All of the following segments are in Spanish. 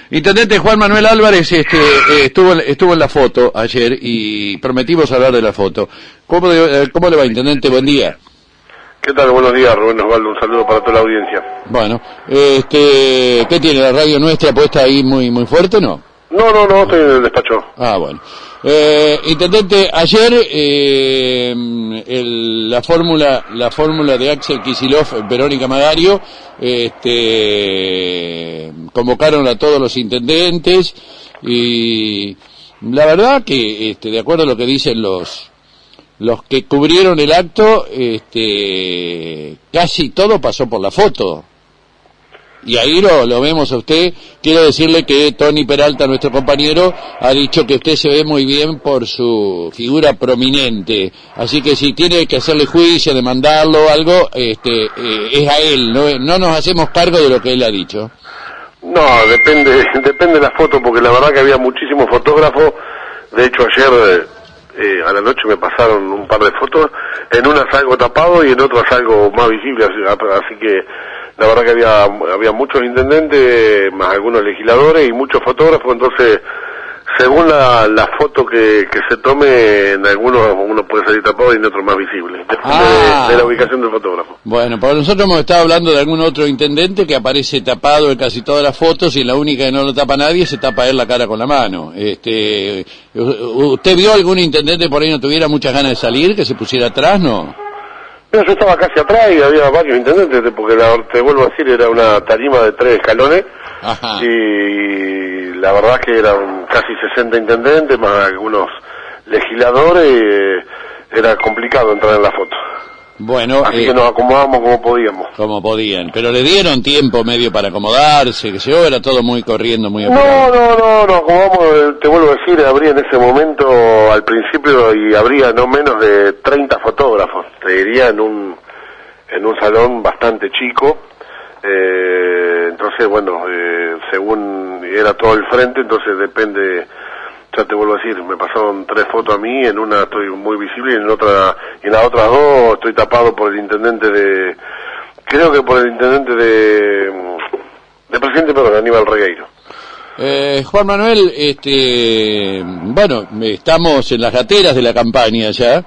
Intendente Juan Manuel Álvarez estuvo en la foto ayer y prometimos hablar de la foto. ¿Cómo le va, Intendente? Buen día. ¿Qué tal? Buenos días, Rubén Osvaldo. Un saludo para toda la audiencia. Bueno, ¿qué tiene la radio nuestra puesta ahí muy fuerte, no? No, estoy en el despacho. Ah, bueno. Intendente, ayer la fórmula de Axel Kicillof, Verónica Magario, convocaron a todos los intendentes y la verdad que de acuerdo a lo que dicen los que cubrieron el acto, casi todo pasó por la foto. Y ahí lo vemos a usted. Quiero decirle que Tony Peralta, nuestro compañero, ha dicho que usted se ve muy bien por su figura prominente. Así que si tiene que hacerle juicio, demandarlo o algo, es a él. No nos hacemos cargo de lo que él ha dicho. No, depende de la foto, porque la verdad que había muchísimos fotógrafos. De hecho, ayer a la noche me pasaron un par de fotos. En una salgo tapado y en otras salgo más visible. Así que la verdad que había muchos intendentes, más algunos legisladores y muchos fotógrafos, entonces según la foto que se tome, en algunos uno puede salir tapado y en otros más visible, depende de la ubicación del fotógrafo. Bueno, para nosotros hemos estado hablando de algún otro intendente que aparece tapado en casi todas las fotos y la única que no lo tapa nadie se tapa él la cara con la mano. ¿Usted vio algún intendente por ahí no tuviera muchas ganas de salir, que se pusiera atrás, no? Yo estaba casi atrás y había varios intendentes, porque te vuelvo a decir, era una tarima de 3 escalones. Ajá. Y la verdad que eran casi 60 intendentes, más algunos legisladores, era complicado entrar en la foto. Bueno, así que nos acomodamos como podíamos. Como podían, pero le dieron tiempo medio para acomodarse, que se era todo muy corriendo, muy apurado. No, nos acomodamos, te vuelvo a decir, habría en ese momento, al principio, y habría no menos de 30 fotógrafos, te diría, en un salón bastante chico. Entonces, bueno, según era todo el frente, entonces depende. Ya te vuelvo a decir, me pasaron 3 fotos a mí, en una estoy muy visible y en las otras 2 estoy tapado por el intendente de Presidente Perón, Aníbal Regueiro. Juan Manuel, bueno, estamos en las gateras de la campaña ya,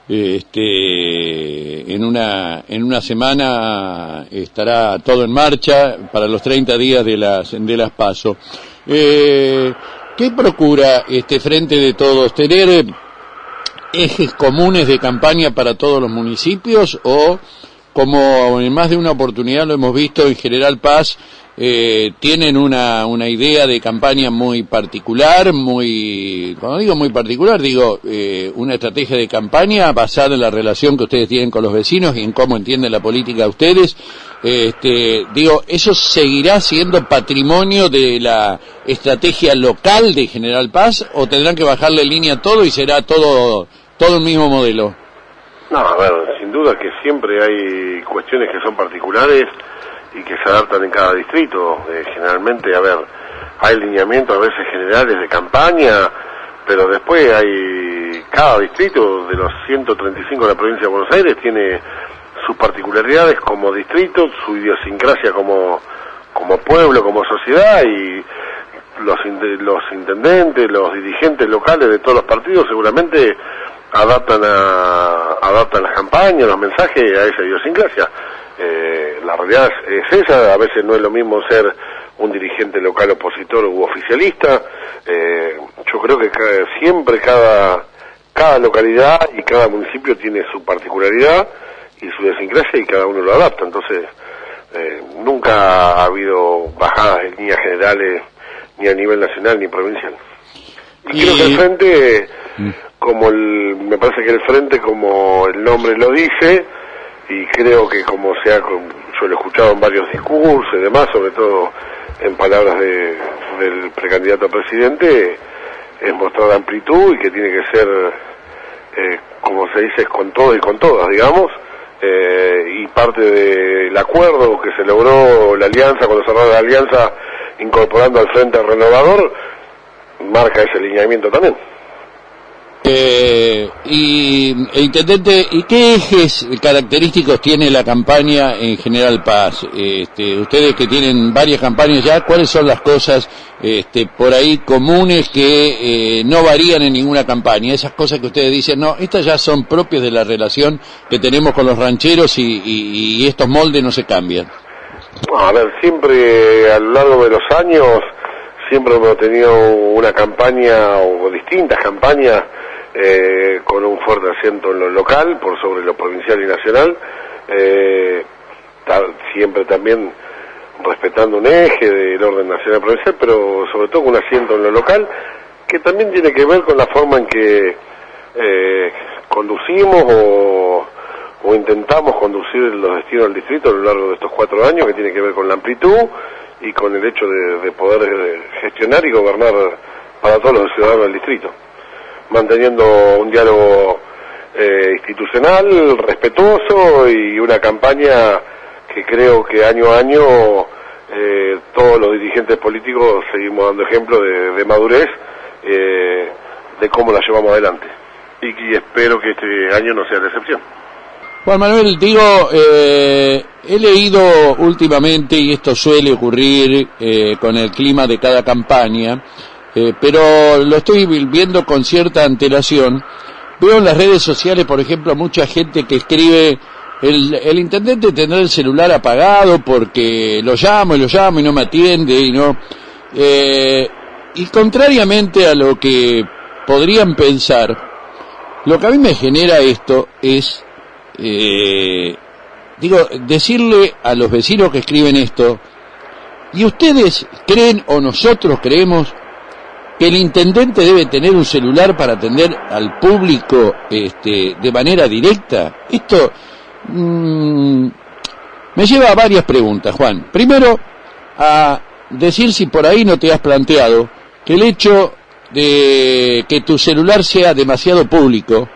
en una semana estará todo en marcha para los 30 días de las PASO. ¿Qué procura Frente de Todos? ¿Tener ejes comunes de campaña para todos los municipios o, como en más de una oportunidad lo hemos visto en General Paz, tienen una idea de campaña muy particular, cuando digo muy particular, digo una estrategia de campaña basada en la relación que ustedes tienen con los vecinos y en cómo entienden la política ustedes? ¿Eso seguirá siendo patrimonio de la estrategia local de General Paz o tendrán que bajarle línea todo y será todo el mismo modelo? No, a ver, sin duda que siempre hay cuestiones que son particulares y que se adaptan en cada distrito. Generalmente, a ver, hay lineamientos a veces generales de campaña, pero después cada distrito de los 135 de la provincia de Buenos Aires tiene sus particularidades como distrito, su idiosincrasia como pueblo, como sociedad, y los intendentes, los dirigentes locales de todos los partidos seguramente adaptan las campañas, los mensajes a esa idiosincrasia. La realidad es esa, a veces no es lo mismo ser un dirigente local opositor u oficialista. Yo creo que siempre cada localidad y cada municipio tiene su particularidad y su idiosincrasia y cada uno lo adapta. Entonces, nunca ha habido bajadas en líneas generales ni a nivel nacional ni provincial. Y creo que el frente, me parece que el frente, como el nombre lo dice, y creo que yo lo he escuchado en varios discursos y demás, sobre todo en palabras del precandidato a presidente, es mostrar amplitud y que tiene que ser, como se dice, con todo y con todas, digamos, y parte del acuerdo que se logró, la alianza, cuando cerró la alianza, incorporando al Frente Renovador, marca ese lineamiento también. Intendente, ¿y qué ejes característicos tiene la campaña en General Paz? Ustedes que tienen varias campañas ya, ¿cuáles son las cosas por ahí comunes que no varían en ninguna campaña? Esas cosas que ustedes dicen, no, estas ya son propias de la relación que tenemos con los rancheros y estos moldes no se cambian. A ver, siempre a lo largo de los años, siempre hemos tenido una campaña o distintas campañas con un fuerte acento en lo local, por sobre lo provincial y nacional, siempre también respetando un eje del orden nacional y provincial, pero sobre todo con un asiento en lo local, que también tiene que ver con la forma en que conducimos o intentamos conducir los destinos del distrito a lo largo de estos 4 años, que tiene que ver con la amplitud y con el hecho de poder gestionar y gobernar para todos los ciudadanos del distrito, manteniendo un diálogo institucional, respetuoso, y una campaña que creo que año a año todos los dirigentes políticos seguimos dando ejemplo de madurez, de cómo la llevamos adelante, y espero que este año no sea la excepción. Juan Manuel, digo, he leído últimamente, y esto suele ocurrir con el clima de cada campaña, pero lo estoy viendo con cierta antelación. Veo en las redes sociales, por ejemplo, mucha gente que escribe, el intendente tendrá el celular apagado porque lo llamo y no me atiende, y contrariamente a lo que podrían pensar, lo que a mí me genera esto es, decirle a los vecinos que escriben esto, ¿y ustedes creen o nosotros creemos que el intendente debe tener un celular para atender al público de manera directa? Esto me lleva a varias preguntas, Juan. Primero, a decir si por ahí no te has planteado que el hecho de que tu celular sea demasiado público,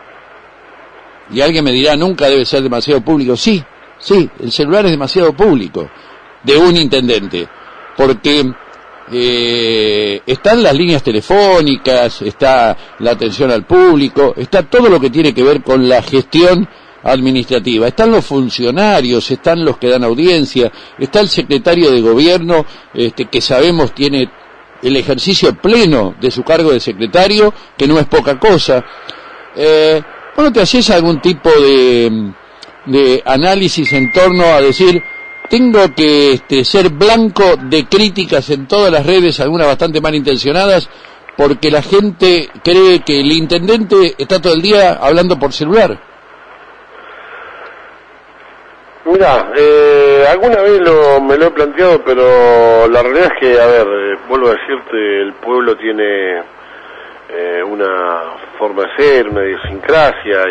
y alguien me dirá, nunca debe ser demasiado público. Sí, el celular es demasiado público de un intendente, porque están las líneas telefónicas, está la atención al público, está todo lo que tiene que ver con la gestión administrativa, están los funcionarios, están los que dan audiencia, está el secretario de gobierno, que sabemos tiene el ejercicio pleno de su cargo de secretario, que no es poca cosa. ¿No te haces algún tipo de análisis en torno a decir, tengo que ser blanco de críticas en todas las redes, algunas bastante malintencionadas, porque la gente cree que el intendente está todo el día hablando por celular? Mira, alguna vez me lo he planteado, pero la realidad es que, a ver, vuelvo a decirte, el pueblo tiene una forma de ser, una idiosincrasia,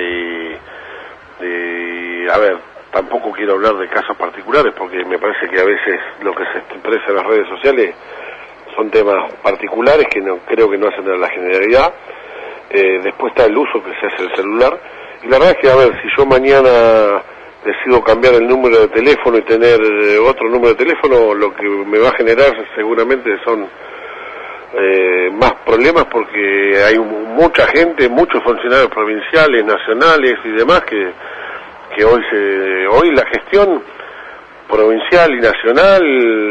y a ver, tampoco quiero hablar de casos particulares, porque me parece que a veces lo que se expresa en las redes sociales son temas particulares que no creo que no hacen a la generalidad. Después está el uso que se hace del celular, y la verdad es que, a ver, si yo mañana decido cambiar el número de teléfono y tener otro número de teléfono, lo que me va a generar seguramente son más problemas, porque hay mucha gente, muchos funcionarios provinciales, nacionales y demás que hoy la gestión provincial y nacional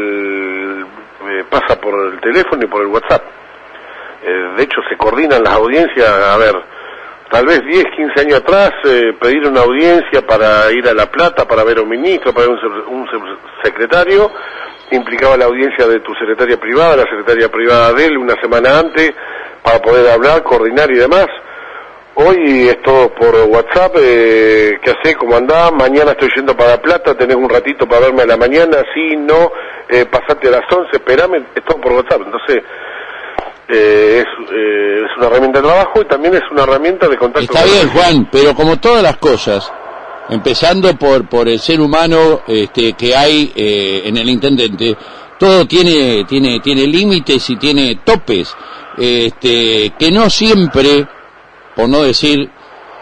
pasa por el teléfono y por el WhatsApp. De hecho se coordinan las audiencias. A ver, tal vez 10, 15 años atrás pedir una audiencia para ir a La Plata, para ver a un ministro, para ver un secretario, implicaba la audiencia de tu secretaria privada, la secretaria privada de él, una semana antes, para poder hablar, coordinar y demás. Hoy es todo por WhatsApp. ¿Qué hacés? ¿Cómo andás? Mañana estoy yendo para La Plata, tenés un ratito para verme a la mañana, sí, no, pasate a las 11, esperame, es todo por WhatsApp. Entonces, es una herramienta de trabajo y también es una herramienta de contacto. Está bien, Juan, pero como todas las cosas, empezando por el ser humano que hay en el intendente, todo tiene límites y tiene topes, que no siempre, por no decir,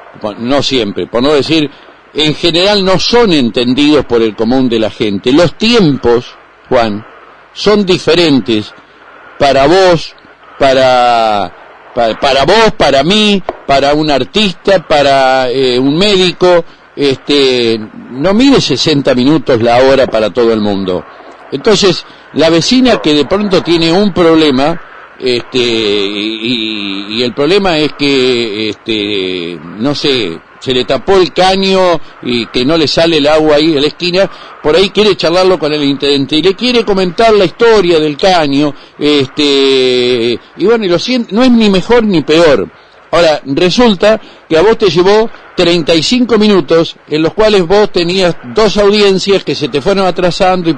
en general no son entendidos por el común de la gente. Los tiempos, Juan, son diferentes para vos, para para vos, para mí, para un artista, para un médico, no mide 60 minutos la hora para todo el mundo. Entonces, la vecina que de pronto tiene un problema, y el problema es que, no sé, se le tapó el caño y que no le sale el agua ahí en la esquina, por ahí quiere charlarlo con el intendente y le quiere comentar la historia del caño, y bueno, y lo siento, no es ni mejor ni peor. Ahora, resulta que a vos te llevó 35 minutos en los cuales vos tenías 2 audiencias que se te fueron atrasando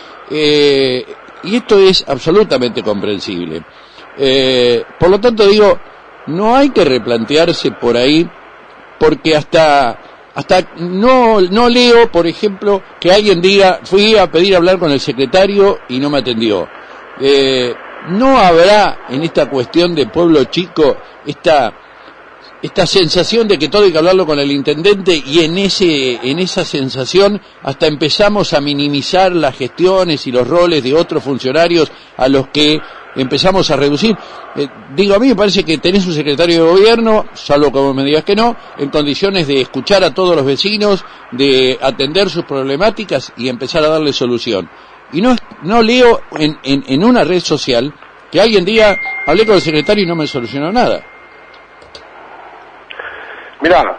y esto es absolutamente comprensible. Por lo tanto digo, no hay que replantearse por ahí, porque hasta no leo, por ejemplo, que alguien diga, fui a pedir hablar con el secretario y no me atendió. No habrá en esta cuestión de pueblo chico esta sensación de que todo hay que hablarlo con el intendente, y en esa sensación hasta empezamos a minimizar las gestiones y los roles de otros funcionarios a los que empezamos a reducir. A mí me parece que tenés un secretario de gobierno, salvo como me digas que no, en condiciones de escuchar a todos los vecinos, de atender sus problemáticas y empezar a darle solución. Y no leo en una red social que alguien diga, hablé con el secretario y no me solucionó nada. Mirá,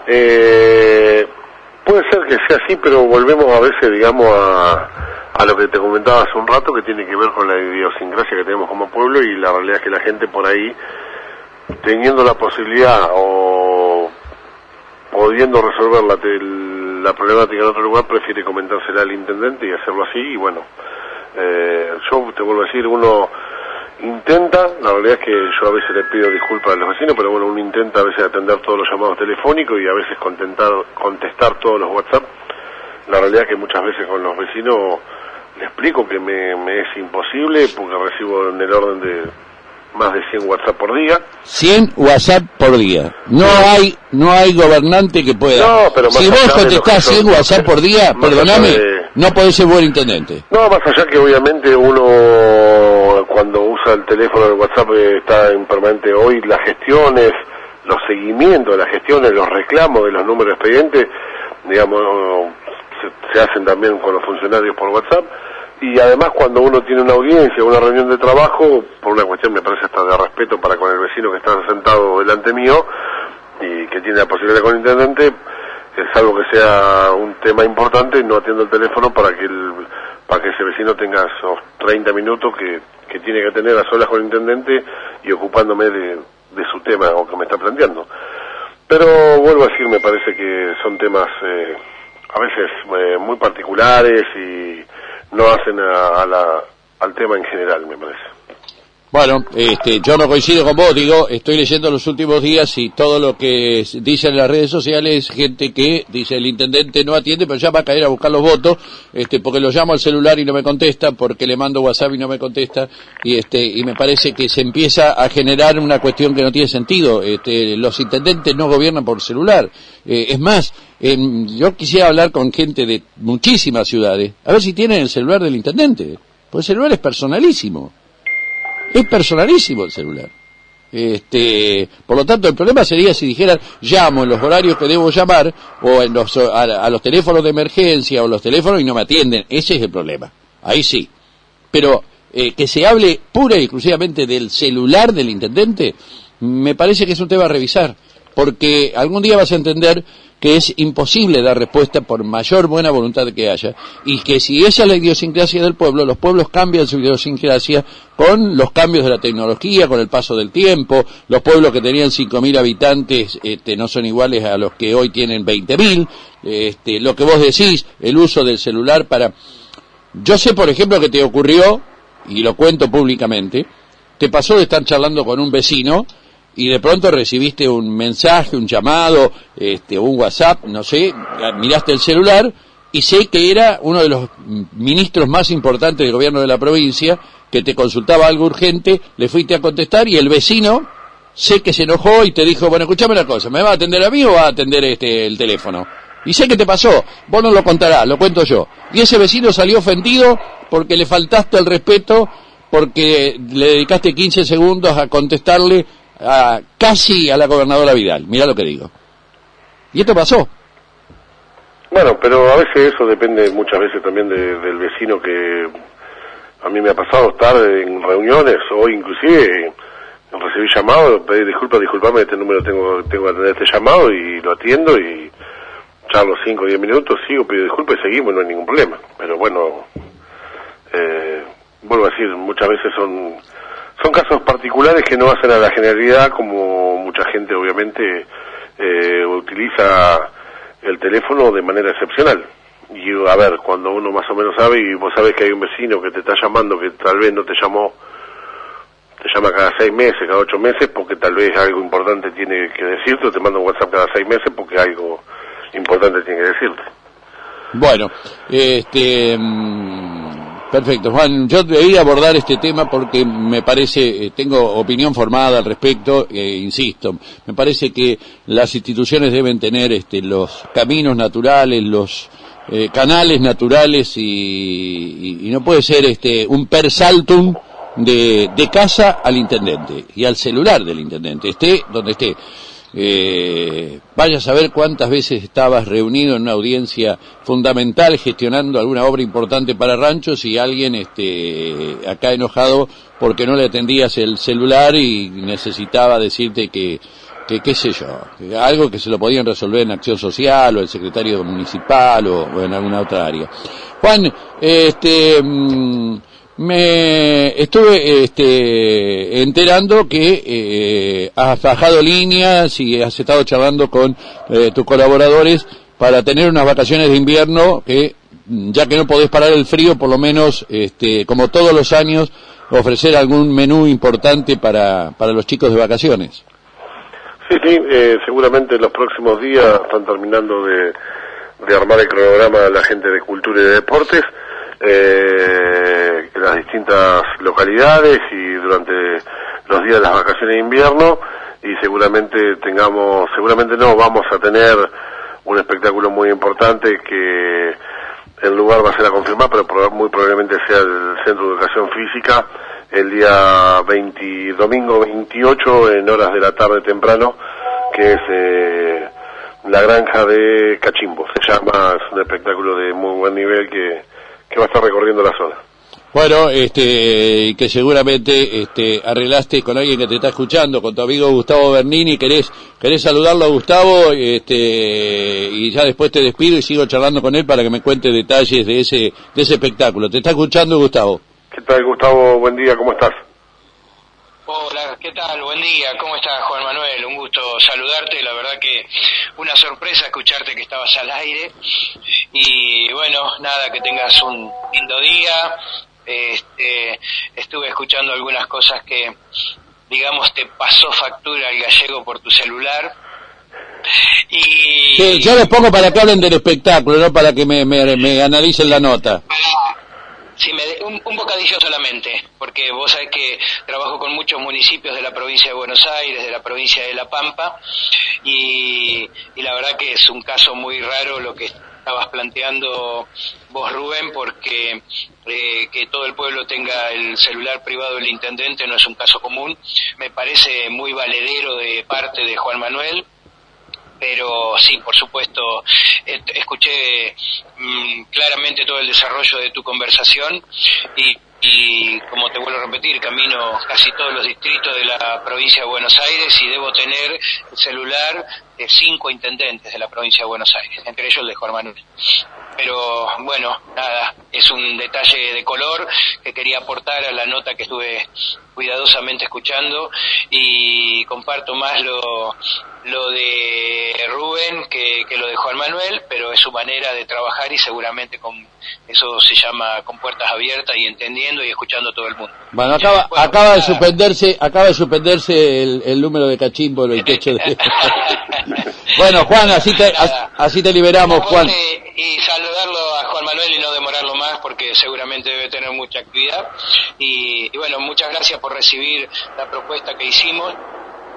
puede ser que sea así, pero volvemos a veces, digamos, a lo que te comentaba hace un rato, que tiene que ver con la idiosincrasia que tenemos como pueblo, y la realidad es que la gente por ahí, teniendo la posibilidad o pudiendo resolver la problemática en otro lugar, prefiere comentársela al intendente y hacerlo así. Y bueno, yo te vuelvo a decir, uno intenta, la realidad es que yo a veces le pido disculpas a los vecinos, pero bueno, uno intenta a veces atender todos los llamados telefónicos y a veces contestar todos los WhatsApp. La realidad es que muchas veces con los vecinos le explico que me es imposible, porque recibo en el orden de más de 100 WhatsApp por día. 100 WhatsApp por día. No hay gobernante que pueda. No, pero si vos contestás 100 WhatsApp por día, perdóname, no podés ser buen intendente. No, más allá que obviamente uno cuando usa el teléfono del WhatsApp está en permanente, hoy las gestiones, los seguimientos de las gestiones, los reclamos de los números de expedientes, digamos, se hacen también con los funcionarios por WhatsApp. Y además cuando uno tiene una audiencia, una reunión de trabajo, por una cuestión me parece hasta de respeto para con el vecino que está sentado delante mío y que tiene la posibilidad con el intendente, salvo que sea un tema importante, no atiendo el teléfono para que ese vecino tenga esos 30 minutos que tiene que tener a solas con el intendente y ocupándome de su tema o que me está planteando. Pero vuelvo a decir, me parece que son temas a veces muy particulares y no hacen al tema en general, me parece. Bueno, yo no coincido con vos, estoy leyendo los últimos días y todo lo que dicen en las redes sociales, gente que dice el intendente no atiende, pero ya va a caer a buscar los votos, porque lo llamo al celular y no me contesta, porque le mando WhatsApp y no me contesta, y me parece que se empieza a generar una cuestión que no tiene sentido. Los intendentes no gobiernan por celular. Es más, yo quisiera hablar con gente de muchísimas ciudades, a ver si tienen el celular del intendente, porque el celular es personalísimo. Es personalísimo el celular. Por lo tanto, el problema sería si dijeran, llamo en los horarios que debo llamar, o a los teléfonos de emergencia, o los teléfonos y no me atienden. Ese es el problema. Ahí sí. Pero que se hable pura y exclusivamente del celular del intendente, me parece que es un tema a revisar. Porque algún día vas a entender que es imposible dar respuesta por mayor buena voluntad que haya, y que si esa es la idiosincrasia del pueblo, los pueblos cambian su idiosincrasia con los cambios de la tecnología, con el paso del tiempo. Los pueblos que tenían 5.000 habitantes no son iguales a los que hoy tienen 20.000. Lo que vos decís, el uso del celular para... Yo sé, por ejemplo, que te ocurrió, y lo cuento públicamente, te pasó de estar charlando con un vecino y de pronto recibiste un mensaje, un llamado, un WhatsApp, no sé, miraste el celular y sé que era uno de los ministros más importantes del gobierno de la provincia, que te consultaba algo urgente, le fuiste a contestar y el vecino sé que se enojó y te dijo, bueno, escuchame una cosa, ¿me va a atender a mí o va a atender el teléfono? Y sé que te pasó, vos no lo contarás, lo cuento yo. Y ese vecino salió ofendido porque le faltaste el respeto, porque le dedicaste 15 segundos a contestarle casi a la gobernadora Vidal. Mirá lo que digo. Y esto pasó. Bueno, pero a veces eso depende muchas veces también del vecino, que a mí me ha pasado estar en reuniones, hoy inclusive recibí llamado, pedí disculpame, este número tengo que atender este llamado, y lo atiendo y charlo 5 o 10 minutos, sigo, pido disculpas y seguimos, no hay ningún problema. Pero bueno, vuelvo a decir, muchas veces son casos particulares que no hacen a la generalidad, como mucha gente obviamente utiliza el teléfono de manera excepcional. Y a ver, cuando uno más o menos sabe, y vos sabés que hay un vecino que te está llamando, que tal vez no te llamó, te llama cada 6 meses, cada 8 meses, porque tal vez algo importante tiene que decirte, o te manda un WhatsApp cada 6 meses porque algo importante tiene que decirte. Bueno, perfecto, Juan, yo debí abordar este tema porque me parece, tengo opinión formada al respecto, insisto, me parece que las instituciones deben tener los caminos naturales, los canales naturales, y no puede ser un per saltum de casa al intendente y al celular del intendente, esté donde esté. Vaya a saber cuántas veces estabas reunido en una audiencia fundamental gestionando alguna obra importante para ranchos, y alguien acá enojado porque no le atendías el celular y necesitaba decirte que qué sé yo, algo que se lo podían resolver en Acción Social o el secretario municipal o en alguna otra área. Juan, me estuve enterando que has bajado líneas y has estado charlando con tus colaboradores para tener unas vacaciones de invierno que, ya que no podés parar el frío, por lo menos, como todos los años, ofrecer algún menú importante para los chicos de vacaciones. Sí, seguramente en los próximos días están terminando de armar el cronograma de la gente de Cultura y de Deportes, en las distintas localidades y durante los días de las vacaciones de invierno, y seguramente vamos a tener un espectáculo muy importante, que el lugar va a ser a confirmar, pero muy probablemente sea el Centro de Educación Física, el día domingo 28 en horas de la tarde temprano, que es la granja de Cachimbo, se llama. Es un espectáculo de muy buen nivel que va a estar recorriendo la zona. Bueno, y que seguramente arreglaste con alguien que te está escuchando, con tu amigo Gustavo Bernini. ¿Querés saludarlo a Gustavo? Y ya después te despido y sigo charlando con él para que me cuente detalles de ese espectáculo. ¿Te está escuchando, Gustavo? ¿Qué tal, Gustavo? Buen día, ¿cómo estás? Hola, ¿qué tal? Buen día, ¿cómo estás, Juan Manuel? Un gusto saludarte, la verdad que una sorpresa escucharte que estabas al aire, y bueno, nada, que tengas un lindo día. Estuve escuchando algunas cosas que, digamos, te pasó factura al gallego por tu celular, y... Sí, yo les pongo para que hablen del espectáculo, no para que me analicen la nota. Sí, un bocadillo solamente, porque vos sabés que trabajo con muchos municipios de la provincia de Buenos Aires, de la provincia de La Pampa, y la verdad que es un caso muy raro lo que estabas planteando vos, Rubén, porque que todo el pueblo tenga el celular privado del intendente no es un caso común. Me parece muy valedero de parte de Juan Manuel, pero sí, por supuesto, escuché claramente todo el desarrollo de tu conversación, y como te vuelvo a repetir, camino casi todos los distritos de la provincia de Buenos Aires y debo tener el celular de 5 intendentes de la provincia de Buenos Aires, entre ellos el de Juan Manuel. Pero bueno, nada, es un detalle de color que quería aportar a la nota que estuve cuidadosamente escuchando, y comparto más lo de Rubén que lo de Juan Manuel, pero es su manera de trabajar, y seguramente eso se llama con puertas abiertas y entendiendo y escuchando a todo el mundo. Bueno, acaba de suspenderse el número de Cachimbo, el techo de... Bueno, Juan, así te liberamos, Juan. Y saludarlo a Juan Manuel y no demorarlo más, porque seguramente debe tener mucha actividad, y bueno, muchas gracias por recibir la propuesta que hicimos.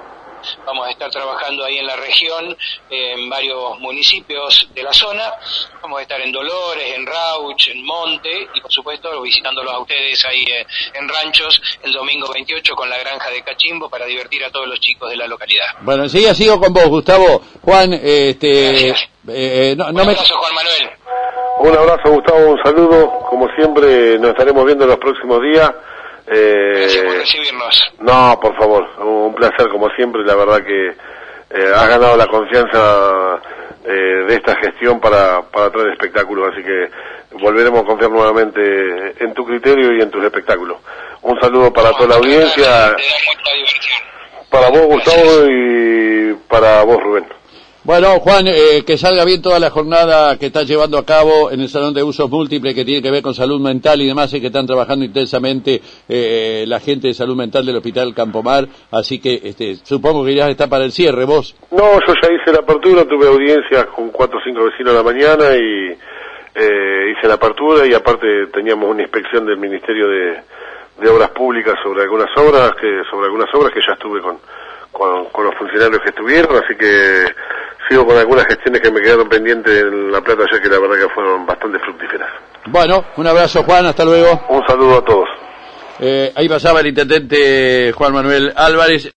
vamos a estar trabajando ahí en la región, en varios municipios de la zona. Vamos a estar en Dolores, en Rauch, en Monte, y por supuesto visitándolos a ustedes ahí en Ranchos el domingo 28 con la granja de Cachimbo para divertir a todos los chicos de la localidad. Bueno, enseguida sigo con vos, Gustavo. Juan, Un abrazo, Juan Manuel. Un abrazo, Gustavo, un saludo. Como siempre, nos estaremos viendo en los próximos días. Gracias por recibirnos. No, por favor, un placer como siempre. La verdad que has ganado la confianza de esta gestión para traer espectáculos, así que volveremos a confiar nuevamente en tu criterio y en tus espectáculos. Un saludo para toda la audiencia, para vos, Gustavo, y para vos, Rubén. Bueno, Juan, que salga bien toda la jornada que estás llevando a cabo en el Salón de Usos Múltiples, que tiene que ver con salud mental y demás, y que están trabajando intensamente la gente de salud mental del Hospital Campomar, así que supongo que ya está para el cierre, ¿vos? No, yo ya hice la apertura, tuve audiencias con 4 o 5 vecinos a la mañana y hice la apertura, y aparte teníamos una inspección del Ministerio de Obras Públicas sobre algunas obras que ya estuve con los funcionarios que estuvieron, así que sigo con algunas gestiones que me quedaron pendientes en La Plata, ya que la verdad que fueron bastante fructíferas. Bueno, un abrazo, Juan, hasta luego. Un saludo a todos. Ahí pasaba el intendente Juan Manuel Álvarez.